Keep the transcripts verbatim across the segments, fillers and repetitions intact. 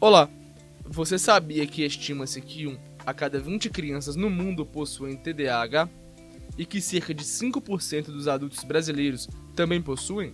Olá, você sabia que estima-se que um a cada vinte crianças no mundo possuem T D A H e que cerca de cinco por cento dos adultos brasileiros também possuem?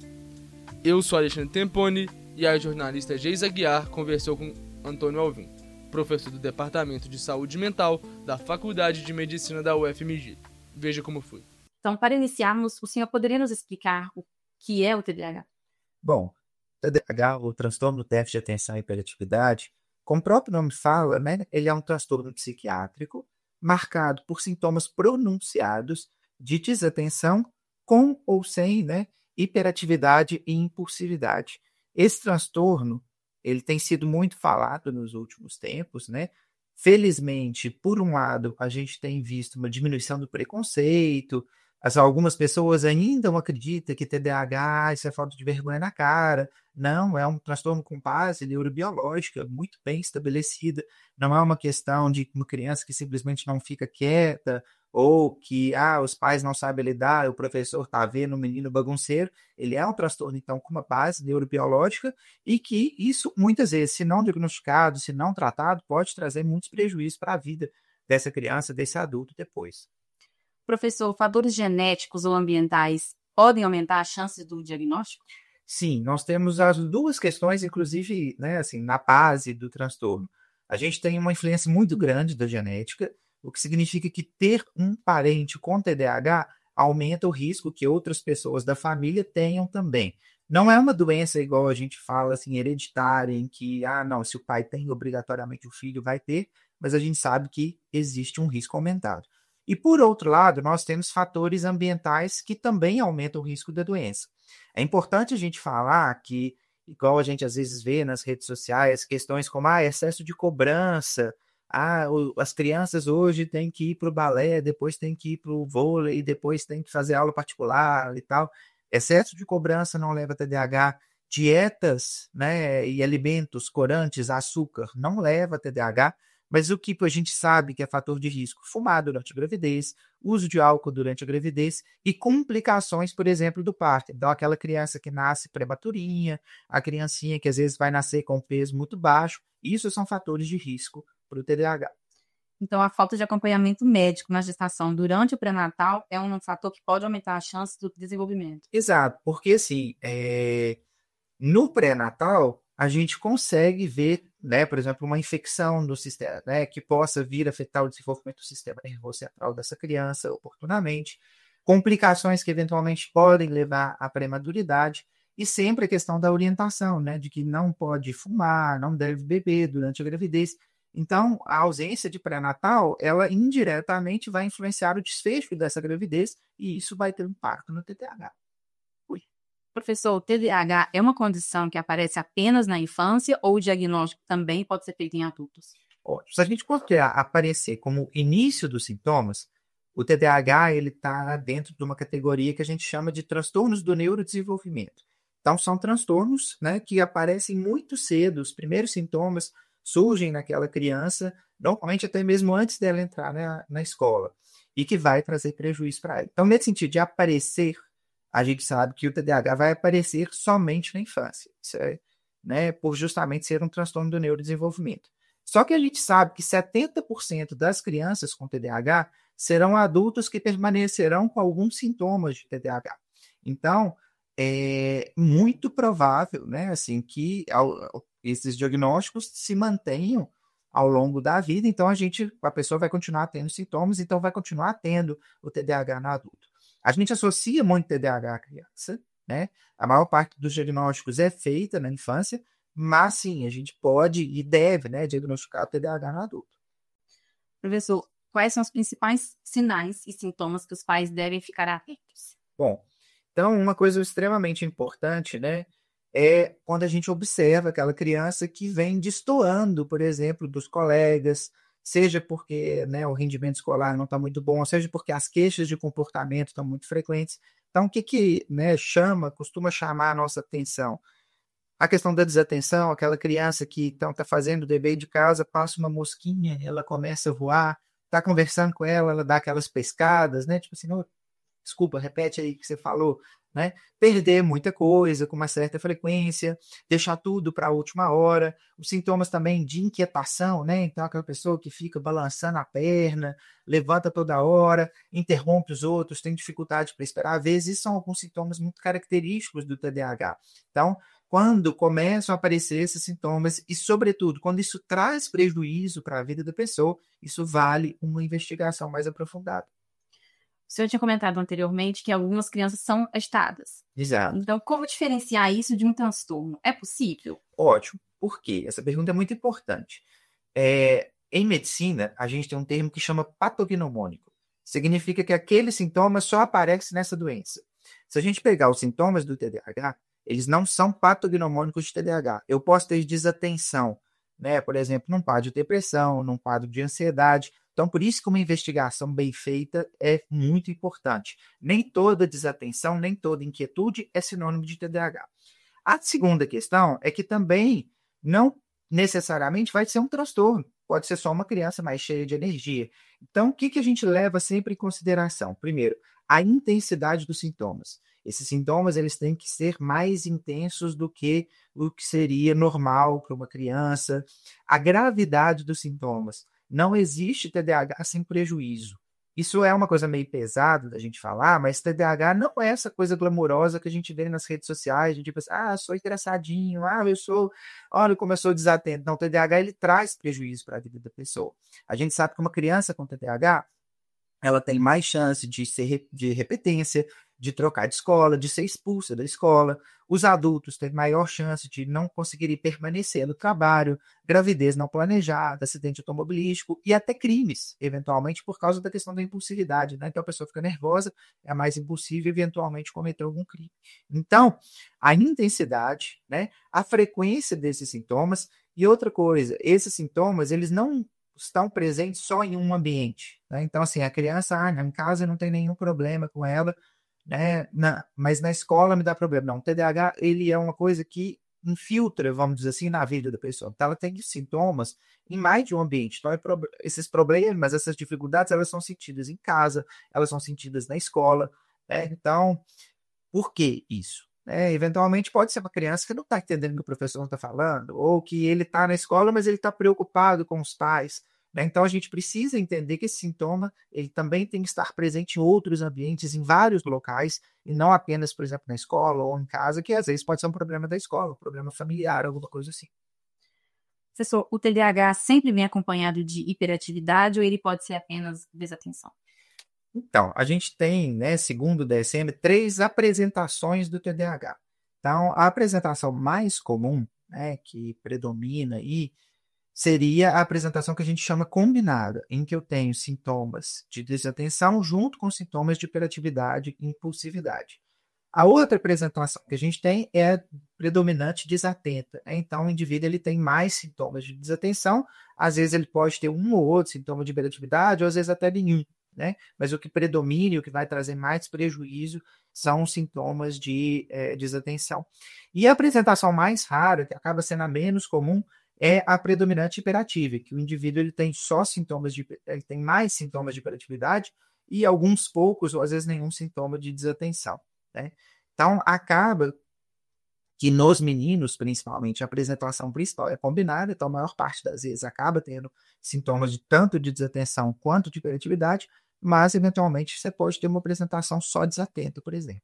Eu sou Alexandre Temponi e a jornalista Geisa Aguiar conversou com Antônio Alvim, professor do Departamento de Saúde Mental da Faculdade de Medicina da U F M G. Veja como foi. Então, para iniciarmos, o senhor poderia nos explicar o que é o T D A H? Bom, T D A H, o transtorno do déficit de atenção e hiperatividade, como o próprio nome fala, né, ele é um transtorno psiquiátrico marcado por sintomas pronunciados de desatenção com ou sem, né, hiperatividade e impulsividade. Esse transtorno, ele tem sido muito falado nos últimos tempos, né? Felizmente, por um lado, a gente tem visto uma diminuição do preconceito. As, algumas pessoas ainda não acreditam que T D A H, isso é falta de vergonha na cara. Não, é um transtorno com base neurobiológica muito bem estabelecida. Não é uma questão de uma criança que simplesmente não fica quieta ou que ah, os pais não sabem lidar, o professor está vendo o menino bagunceiro. Ele é um transtorno, então, com uma base neurobiológica e que isso, muitas vezes, se não diagnosticado, se não tratado, pode trazer muitos prejuízos para a vida dessa criança, desse adulto depois. Professor, fatores genéticos ou ambientais podem aumentar as chances do diagnóstico? Sim, nós temos as duas questões, inclusive, né, assim, na base do transtorno. A gente tem uma influência muito grande da genética, o que significa que ter um parente com T D A H aumenta o risco que outras pessoas da família tenham também. Não é uma doença igual a gente fala, assim, hereditária, em que, ah, não, se o pai tem, obrigatoriamente o filho vai ter, mas a gente sabe que existe um risco aumentado. E, por outro lado, nós temos fatores ambientais que também aumentam o risco da doença. É importante a gente falar que, igual a gente às vezes vê nas redes sociais, questões como ah, excesso de cobrança, ah, o, as crianças hoje têm que ir para o balé, depois têm que ir para o vôlei, depois têm que fazer aula particular e tal. Excesso de cobrança não leva a T D A H. Dietas, né, e alimentos, corantes, açúcar, não leva a T D A H. Mas o que a gente sabe que é fator de risco? Fumar durante a gravidez, uso de álcool durante a gravidez e complicações, por exemplo, do parto. Então, aquela criança que nasce prematurinha, a criancinha que às vezes vai nascer com peso muito baixo, isso são fatores de risco para o T D A H. Então, a falta de acompanhamento médico na gestação durante o pré-natal é um fator que pode aumentar a chance do desenvolvimento. Exato, porque assim, é... no pré-natal, a gente consegue ver, né, por exemplo, uma infecção no sistema, né, que possa vir a afetar o desenvolvimento do sistema nervoso central dessa criança oportunamente, complicações que eventualmente podem levar à prematuridade, e sempre a questão da orientação, né, de que não pode fumar, não deve beber durante a gravidez. Então, a ausência de pré-natal, ela indiretamente vai influenciar o desfecho dessa gravidez, e isso vai ter impacto no T D A H. Professor, o T D A H é uma condição que aparece apenas na infância ou o diagnóstico também pode ser feito em adultos? Ótimo. Se a gente considerar aparecer como início dos sintomas, o T D A H está dentro de uma categoria que a gente chama de transtornos do neurodesenvolvimento. Então, são transtornos, né, que aparecem muito cedo, os primeiros sintomas surgem naquela criança, normalmente até mesmo antes dela entrar na, na escola, e que vai trazer prejuízo para ela. Então, nesse sentido de aparecer, a gente sabe que o T D A H vai aparecer somente na infância, isso é, né, por justamente ser um transtorno do neurodesenvolvimento. Só que a gente sabe que setenta por cento das crianças com T D A H serão adultos que permanecerão com alguns sintomas de T D A H. Então, é muito provável, né, assim, que ao, esses diagnósticos se mantenham ao longo da vida, então a gente, a pessoa vai continuar tendo sintomas, então vai continuar tendo o T D A H no adulto. A gente associa muito T D A H à criança, né? A maior parte dos diagnósticos é feita na infância, mas sim, a gente pode e deve, né, diagnosticar o T D A H no adulto. Professor, quais são os principais sinais e sintomas que os pais devem ficar atentos? Bom, então uma coisa extremamente importante, né, é quando a gente observa aquela criança que vem destoando, por exemplo, dos colegas, seja porque, né, o rendimento escolar não está muito bom, seja porque as queixas de comportamento estão muito frequentes. Então, o que, que né, chama, costuma chamar a nossa atenção? A questão da desatenção, aquela criança que está então, fazendo o dever de casa, passa uma mosquinha, ela começa a voar, está conversando com ela, ela dá aquelas pescadas, né? Tipo assim, oh, desculpa, repete aí o que você falou. né? Perder muita coisa com uma certa frequência, deixar tudo para a última hora, os sintomas também de inquietação, né? Então, aquela pessoa que fica balançando a perna, levanta toda hora, interrompe os outros, tem dificuldade para esperar, às vezes, isso são alguns sintomas muito característicos do T D A H. Então, quando começam a aparecer esses sintomas e, sobretudo, quando isso traz prejuízo para a vida da pessoa, isso vale uma investigação mais aprofundada. O senhor tinha comentado anteriormente que algumas crianças são agitadas. Exato. Então, como diferenciar isso de um transtorno? É possível? Ótimo. Por quê? Essa pergunta é muito importante. É, em medicina, a gente tem um termo que chama patognomônico. Significa que aquele sintoma só aparece nessa doença. Se a gente pegar os sintomas do T D A H, eles não são patognomônicos de T D A H. Eu posso ter desatenção, né? Por exemplo, num quadro de depressão, num quadro de ansiedade. Então, por isso que uma investigação bem feita é muito importante. Nem toda desatenção, nem toda inquietude é sinônimo de T D A H. A segunda questão é que também não necessariamente vai ser um transtorno. Pode ser só uma criança mais cheia de energia. Então, o que, que a gente leva sempre em consideração? Primeiro, a intensidade dos sintomas. Esses sintomas eles têm que ser mais intensos do que o que seria normal para uma criança. A gravidade dos sintomas. Não existe T D A H sem prejuízo. Isso é uma coisa meio pesada da gente falar, mas T D A H não é essa coisa glamurosa que a gente vê nas redes sociais, a gente pensa, ah, sou engraçadinho, ah, eu sou, olha como eu sou desatento. Não, o T D A H ele traz prejuízo para a vida da pessoa. A gente sabe que uma criança com T D A H, ela tem mais chance de ser de repetência, de trocar de escola, de ser expulsa da escola. Os adultos têm maior chance de não conseguirem permanecer no trabalho, gravidez não planejada, acidente automobilístico e até crimes, eventualmente por causa da questão da impulsividade, né? Então a pessoa fica nervosa, é mais impulsiva e eventualmente cometeu algum crime. Então, a intensidade, né? A frequência desses sintomas e outra coisa, esses sintomas, eles não estão presentes só em um ambiente, né? Então, assim, a criança, ah, em casa não tem nenhum problema com ela, né? Na, mas na escola me dá problema. Não, o T D A H, ele é uma coisa que infiltra, vamos dizer assim, na vida da pessoa. Então, ela tem sintomas em mais de um ambiente. Então, é pro, esses problemas, essas dificuldades, elas são sentidas em casa, elas são sentidas na escola, né? Então, por que isso? É, eventualmente pode ser uma criança que não está entendendo o que o professor está falando, ou que ele está na escola, mas ele está preocupado com os pais, né? Então a gente precisa entender que esse sintoma ele também tem que estar presente em outros ambientes, em vários locais, e não apenas, por exemplo, na escola ou em casa, que às vezes pode ser um problema da escola, um problema familiar, alguma coisa assim. Professor, o T D A H sempre vem acompanhado de hiperatividade ou ele pode ser apenas desatenção? Então, a gente tem, né, segundo o D S M, três apresentações do T D A H. Então, a apresentação mais comum, né, que predomina aí, seria a apresentação que a gente chama combinada, em que eu tenho sintomas de desatenção junto com sintomas de hiperatividade e impulsividade. A outra apresentação que a gente tem é a predominante desatenta, né? Então, o indivíduo ele tem mais sintomas de desatenção, às vezes ele pode ter um ou outro sintoma de hiperatividade, ou às vezes até nenhum, né? Mas o que predomina e o que vai trazer mais prejuízo são os sintomas de é, desatenção. E a apresentação mais rara, que acaba sendo a menos comum, é a predominante hiperativa, que o indivíduo ele tem só sintomas de, ele tem mais sintomas de hiperatividade e alguns poucos, ou às vezes nenhum sintoma de desatenção, né? Então, acaba que nos meninos, principalmente, a apresentação principal é combinada, então a maior parte das vezes acaba tendo sintomas de tanto de desatenção quanto de hiperatividade, mas, eventualmente, você pode ter uma apresentação só desatenta, por exemplo.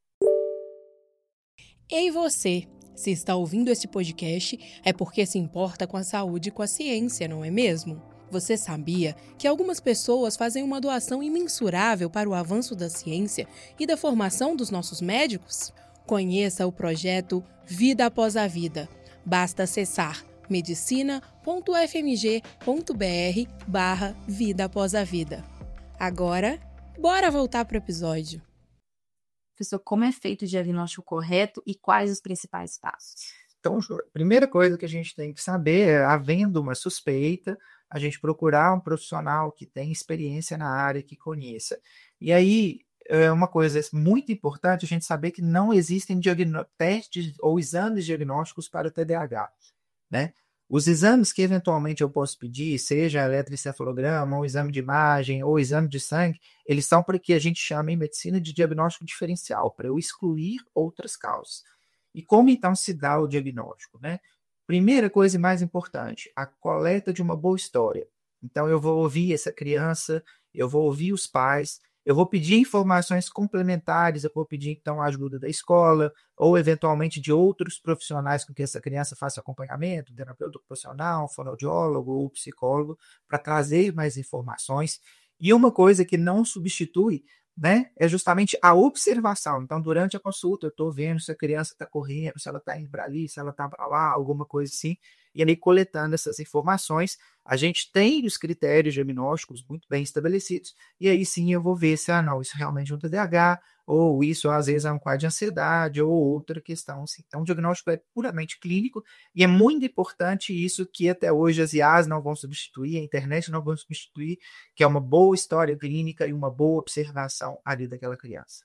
Ei você, se está ouvindo esse podcast, é porque se importa com a saúde e com a ciência, não é mesmo? Você sabia que algumas pessoas fazem uma doação imensurável para o avanço da ciência e da formação dos nossos médicos? Conheça o projeto Vida Após a Vida. Basta acessar medicina ponto f m g ponto b r barra Vida Após a Vida. Agora, bora voltar para o episódio. Professor, como é feito o diagnóstico correto e quais os principais passos? Então, a primeira coisa que a gente tem que saber é, havendo uma suspeita, a gente procurar um profissional que tem experiência na área, que conheça. E aí, é uma coisa muito importante a gente saber que não existem testes ou exames diagnósticos para o T D A H, né? Os exames que eventualmente eu posso pedir, seja eletroencefalograma, ou exame de imagem, ou exame de sangue, eles são para que a gente chama em medicina de diagnóstico diferencial, para eu excluir outras causas. E como então se dá o diagnóstico, né? Primeira coisa e mais importante, a coleta de uma boa história. Então eu vou ouvir essa criança, eu vou ouvir os pais, eu vou pedir informações complementares, eu vou pedir então a ajuda da escola, ou eventualmente de outros profissionais com que essa criança faça acompanhamento, terapeuta ocupacional, fonoaudiólogo ou psicólogo, para trazer mais informações. E uma coisa que não substitui, né, é justamente a observação. Então, durante a consulta, eu estou vendo se a criança está correndo, se ela está indo para ali, se ela está para lá, alguma coisa assim, e ali coletando essas informações, a gente tem os critérios diagnósticos muito bem estabelecidos, e aí sim eu vou ver se, ah, não, isso realmente é um T D A H, ou isso às vezes é um quadro de ansiedade, ou outra questão assim. Então, o diagnóstico é puramente clínico, e é muito importante isso que até hoje as I As não vão substituir, a internet não vão substituir, que é uma boa história clínica e uma boa observação ali daquela criança.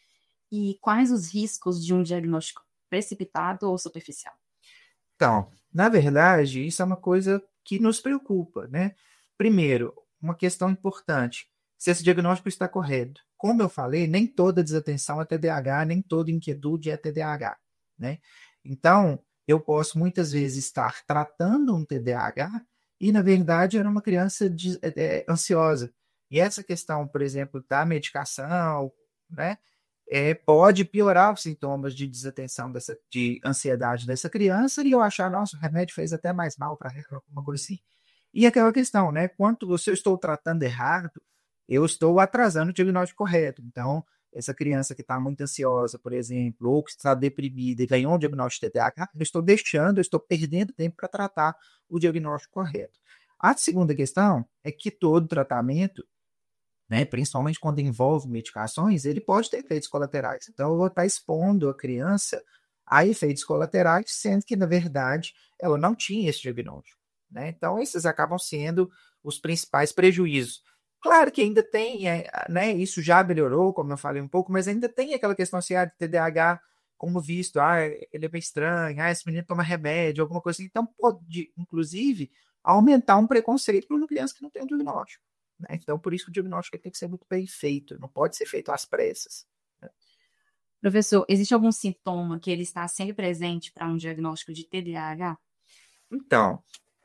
E quais os riscos de um diagnóstico precipitado ou superficial? Então, na verdade, isso é uma coisa que nos preocupa, né? Primeiro, uma questão importante, se esse diagnóstico está correto. Como eu falei, nem toda desatenção é T D A H, nem toda inquietude é T D A H, né? Então, eu posso muitas vezes estar tratando um T D A H e, na verdade, era uma criança de, é, ansiosa. E essa questão, por exemplo, da medicação, né? É, pode piorar os sintomas de desatenção, dessa, de ansiedade dessa criança, e eu achar, nossa, o remédio fez até mais mal para ela, alguma coisa assim. E aquela questão, né? Quanto se eu estou tratando errado, eu estou atrasando o diagnóstico correto. Então, essa criança que está muito ansiosa, por exemplo, ou que está deprimida e ganhou um diagnóstico de T D A H, eu estou deixando, eu estou perdendo tempo para tratar o diagnóstico correto. A segunda questão é que todo tratamento, né, principalmente quando envolve medicações, ele pode ter efeitos colaterais. Então, eu vou estar expondo a criança a efeitos colaterais, sendo que, na verdade, ela não tinha esse diagnóstico, né? Então, esses acabam sendo os principais prejuízos. Claro que ainda tem, é, né, isso já melhorou, como eu falei um pouco, mas ainda tem aquela questão assim, ah, de T D A H, como visto, ah, ele é meio estranho, ah, esse menino toma remédio, alguma coisa assim. Então, pode, inclusive, aumentar um preconceito para uma criança que não tem um diagnóstico. Né? Então, por isso que o diagnóstico tem que ser muito bem feito, não pode ser feito às pressas. Né? Professor, existe algum sintoma que ele está sempre presente para um diagnóstico de T D A H? Então,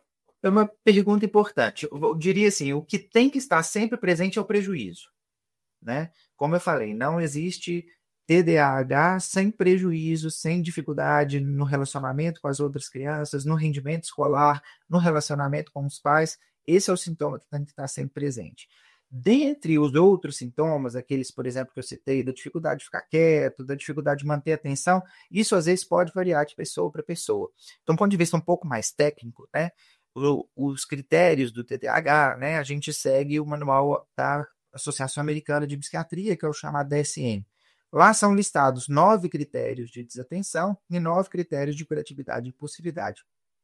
é uma pergunta importante. Eu diria assim, o que tem que estar sempre presente é o prejuízo. Né? Como eu falei, não existe T D A H sem prejuízo, sem dificuldade no relacionamento com as outras crianças, no rendimento escolar, no relacionamento com os pais. Esse é o sintoma que tem que estar sempre presente. Dentre os outros sintomas, aqueles, por exemplo, que eu citei, da dificuldade de ficar quieto, da dificuldade de manter a atenção, isso às vezes pode variar de pessoa para pessoa. Então, do ponto de vista um pouco mais técnico, né, os critérios do T D A H, né, a gente segue o manual da Associação Americana de Psiquiatria, que é o chamado D S M. Lá são listados nove critérios de desatenção e nove critérios de hiperatividade e impulsividade.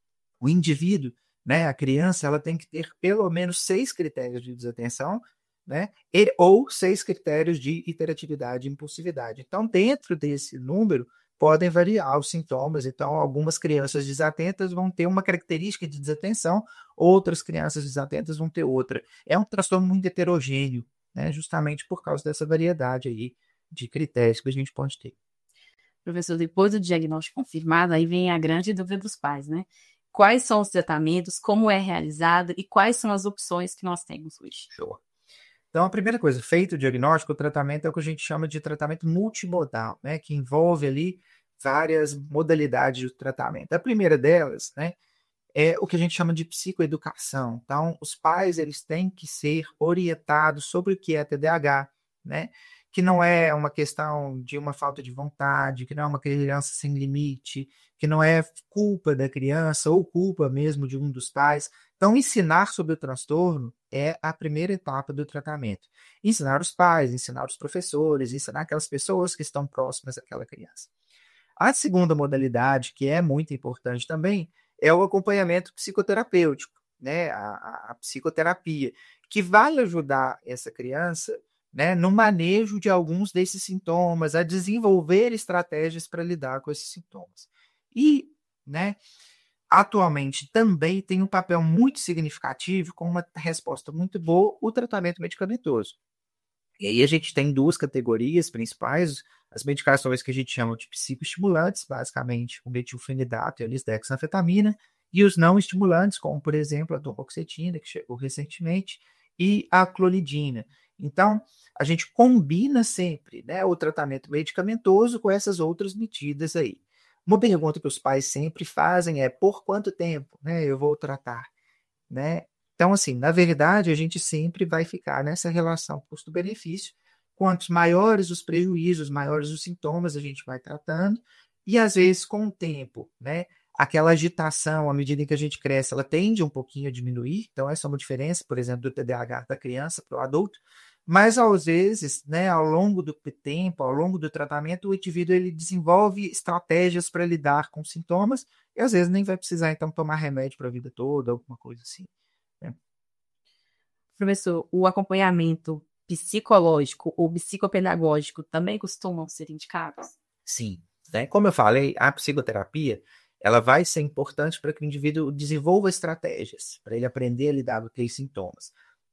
O indivíduo, né, a criança, ela tem que ter pelo menos seis critérios de desatenção, né, e, ou seis critérios de hiperatividade e impulsividade. Então, dentro desse número, podem variar os sintomas. Então, algumas crianças desatentas vão ter uma característica de desatenção, outras crianças desatentas vão ter outra. É um transtorno muito heterogêneo, né, justamente por causa dessa variedade aí de critérios que a gente pode ter. Professor, depois do diagnóstico confirmado, aí vem a grande dúvida dos pais, né? Quais são os tratamentos, como é realizado e quais são as opções que nós temos hoje? Show. Então, a primeira coisa, feito o diagnóstico, o tratamento é o que a gente chama de tratamento multimodal, né, que envolve ali várias modalidades de tratamento. A primeira delas, né, é o que a gente chama de psicoeducação. Então, os pais, eles têm que ser orientados sobre o que é T D A H, né, que não é uma questão de uma falta de vontade, que não é uma criança sem limite, que não é culpa da criança ou culpa mesmo de um dos pais. Então, ensinar sobre o transtorno é a primeira etapa do tratamento. Ensinar os pais, ensinar os professores, ensinar aquelas pessoas que estão próximas àquela criança. A segunda modalidade, que é muito importante também, é o acompanhamento psicoterapêutico, né? a, a, a psicoterapia, que vai ajudar essa criança, né, no manejo de alguns desses sintomas, a desenvolver estratégias para lidar com esses sintomas. E, né, atualmente também tem um papel muito significativo, com uma resposta muito boa, o tratamento medicamentoso. E aí a gente tem duas categorias principais, as medicações que a gente chama de psicoestimulantes, basicamente o metilfenidato e a lisdexanfetamina, e os não estimulantes, como por exemplo a duloxetina, que chegou recentemente, e a clonidina. Então, a gente combina sempre, né, o tratamento medicamentoso com essas outras medidas aí. Uma pergunta que os pais sempre fazem é: por quanto tempo, né, eu vou tratar, né? Então, assim, na verdade, a gente sempre vai ficar nessa relação custo-benefício. Quantos maiores os prejuízos, maiores os sintomas, a gente vai tratando. E, às vezes, com o tempo, né, aquela agitação, à medida que a gente cresce, ela tende um pouquinho a diminuir. Então, essa é uma diferença, por exemplo, do T D A H da criança para o adulto. Mas, às vezes, né, ao longo do tempo, ao longo do tratamento, o indivíduo ele desenvolve estratégias para lidar com sintomas e, às vezes, nem vai precisar, então, tomar remédio para a vida toda, alguma coisa assim. Né? Professor, o acompanhamento psicológico ou psicopedagógico também costumam ser indicados? Sim. Né? Como eu falei, a psicoterapia ela vai ser importante para que o indivíduo desenvolva estratégias, para ele aprender a lidar com aqueles sintomas.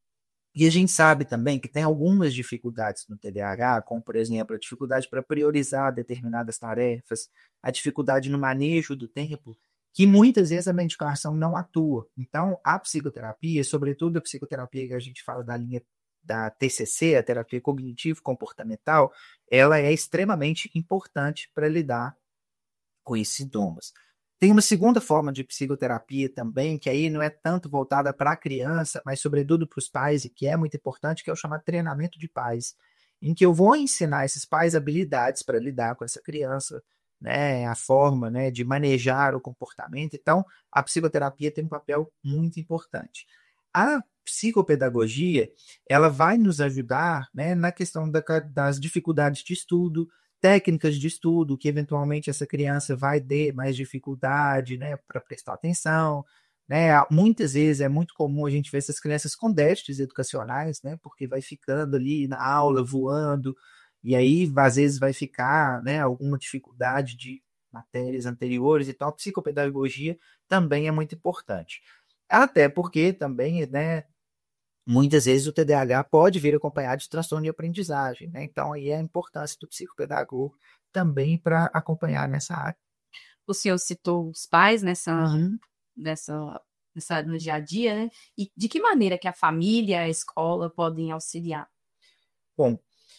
E a gente sabe também que tem algumas dificuldades no T D A H, como, por exemplo, a dificuldade para priorizar determinadas tarefas, a dificuldade no manejo do tempo, que muitas vezes a medicação não atua. Então, a psicoterapia, sobretudo a psicoterapia que a gente fala da linha da T C C, a terapia cognitivo-comportamental, ela é extremamente importante para lidar com esses sintomas. Tem uma segunda forma de psicoterapia também, que aí não é tanto voltada para a criança, mas sobretudo para os pais, e que é muito importante, que é o chamado treinamento de pais, em que eu vou ensinar esses pais habilidades para lidar com essa criança, né, a forma, né, de manejar o comportamento. Então, a psicoterapia tem um papel muito importante. A psicopedagogia, ela vai nos ajudar, né, na questão da, das dificuldades de estudo, técnicas de estudo, que eventualmente essa criança vai ter mais dificuldade, né, para prestar atenção, né? Muitas vezes é muito comum a gente ver essas crianças com déficits educacionais, né, porque vai ficando ali na aula, voando, e aí às vezes vai ficar, né, alguma dificuldade de matérias anteriores e tal. A psicopedagogia também é muito importante. Até porque também, né, muitas vezes o T D A H pode vir acompanhado de transtorno de aprendizagem, né? Então, aí é a importância do psicopedagogo também para acompanhar nessa área. O senhor citou os pais nessa, Uhum. nessa, nessa, no dia a dia, né? E de que maneira que a família, a escola podem auxiliar? Bom,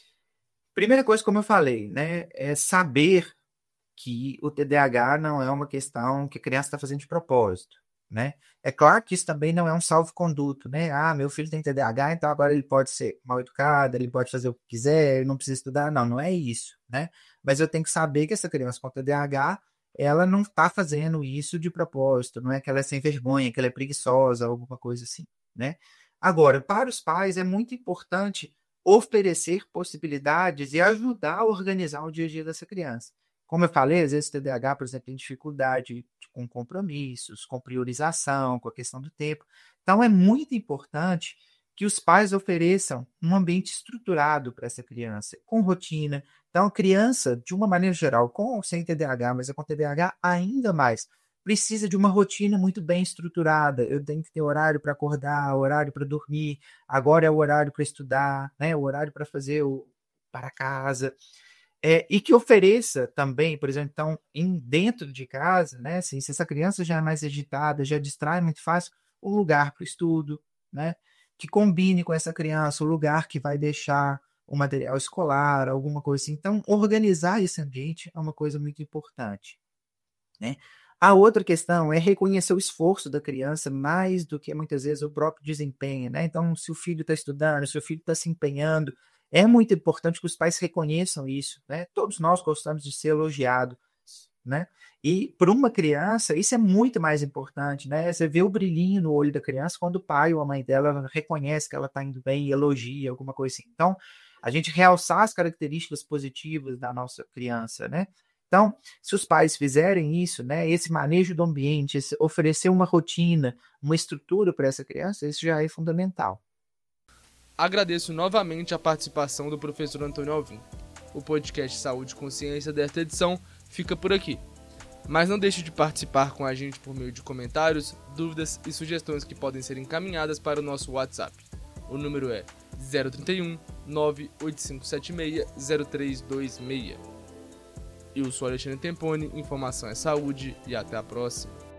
primeira coisa, como eu falei, né, é saber que o T D A H não é uma questão que a criança está fazendo de propósito. Né? É claro que isso também não é um salvo-conduto, né? Ah, meu filho tem T D A H, então agora ele pode ser mal educado, ele pode fazer o que quiser, ele não precisa estudar. Não, não é isso, né? Mas eu tenho que saber que essa criança com T D A H, ela não está fazendo isso de propósito, não é que ela é sem vergonha, que ela é preguiçosa, alguma coisa assim, né? Agora, para os pais é muito importante oferecer possibilidades e ajudar a organizar o dia a dia dessa criança. Como eu falei, às vezes o T D A H, por exemplo, tem dificuldade com compromissos, com priorização, com a questão do tempo. Então, é muito importante que os pais ofereçam um ambiente estruturado para essa criança, com rotina. Então, a criança, de uma maneira geral, com ou sem T D A H, mas com T D A H ainda mais, precisa de uma rotina muito bem estruturada. Eu tenho que ter horário para acordar, horário para dormir, agora é o horário para estudar, né? O horário para fazer o para casa. É, e que ofereça também, por exemplo, então, em, dentro de casa, né, assim, se essa criança já é mais agitada, já distrai muito fácil, um lugar para o estudo, né, que combine com essa criança, o lugar que vai deixar o material escolar, alguma coisa assim. Então, organizar esse ambiente é uma coisa muito importante. Né? A outra questão é reconhecer o esforço da criança mais do que muitas vezes o próprio desempenho. Né? Então, se o filho está estudando, se o filho está se empenhando, é muito importante que os pais reconheçam isso, né? Todos nós gostamos de ser elogiados, né? E para uma criança, isso é muito mais importante, né? Você vê o brilhinho no olho da criança quando o pai ou a mãe dela reconhece que ela está indo bem e elogia, alguma coisa assim. Então, a gente realçar as características positivas da nossa criança, né? Então, se os pais fizerem isso, né, esse manejo do ambiente, esse, oferecer uma rotina, uma estrutura para essa criança, isso já é fundamental. Agradeço novamente a participação do professor Antônio Alvim. O podcast Saúde e Consciência desta edição fica por aqui. Mas não deixe de participar com a gente por meio de comentários, dúvidas e sugestões que podem ser encaminhadas para o nosso WhatsApp. O número é zero trinta e um, nove oito cinco sete seis, zero três dois seis. Eu sou Alexandre Temponi, informação é saúde e até a próxima.